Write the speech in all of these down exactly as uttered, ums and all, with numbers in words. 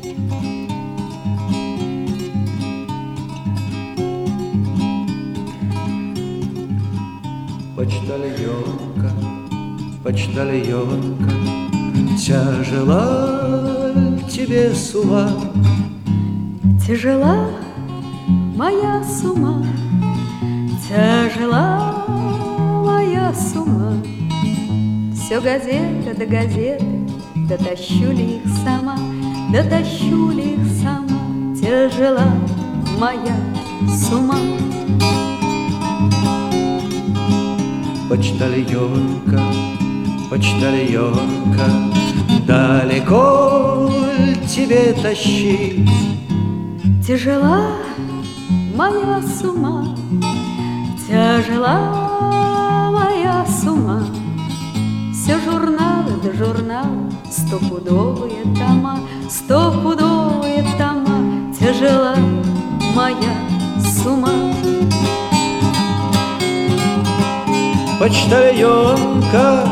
Почтальонка, почтальонка, тяжела тебе сума. Тяжела моя сума, тяжела моя сума. Все газета до газеты, дотащу ли их сама, дотащу ли их сама. Тяжела моя сума. Почтальонка, почтальонка, далеко тебе тащить? Тяжела моя сума, тяжела моя сума. Все журналы да журналы, стопудовые тома, стопудовые тома. Тяжела моя сума. Почтальонка,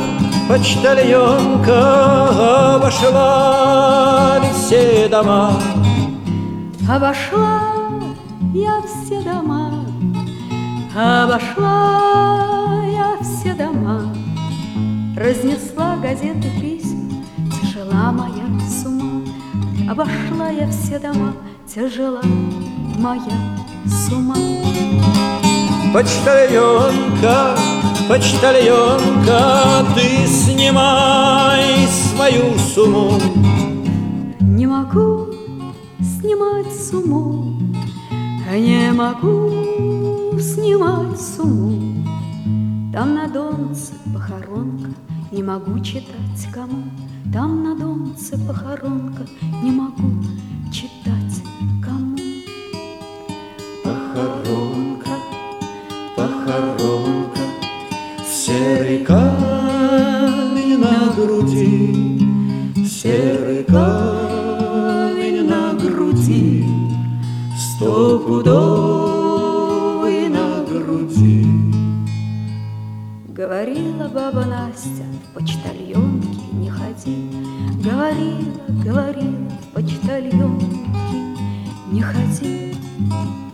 почтальонка, обошла ли все дома? Обошла я все дома, обошла я все дома. Разнесла газеты, письма, тяжела моя сума. Обошла я все дома, тяжела моя сума. Почтальонка, почтальонка, ты снимай свою сумму. Не могу снимать сумму, не могу снимать сумму. Там на Донце похоронка, не могу читать кому. Там на Донце похоронка, не могу читать кому. Похоронка, похоронка, серый камень на груди, серый камень на груди, стопудовый на груди. Говорила баба Настя, в почтальонке не ходи. Говорила, говорила, в почтальонке не ходи.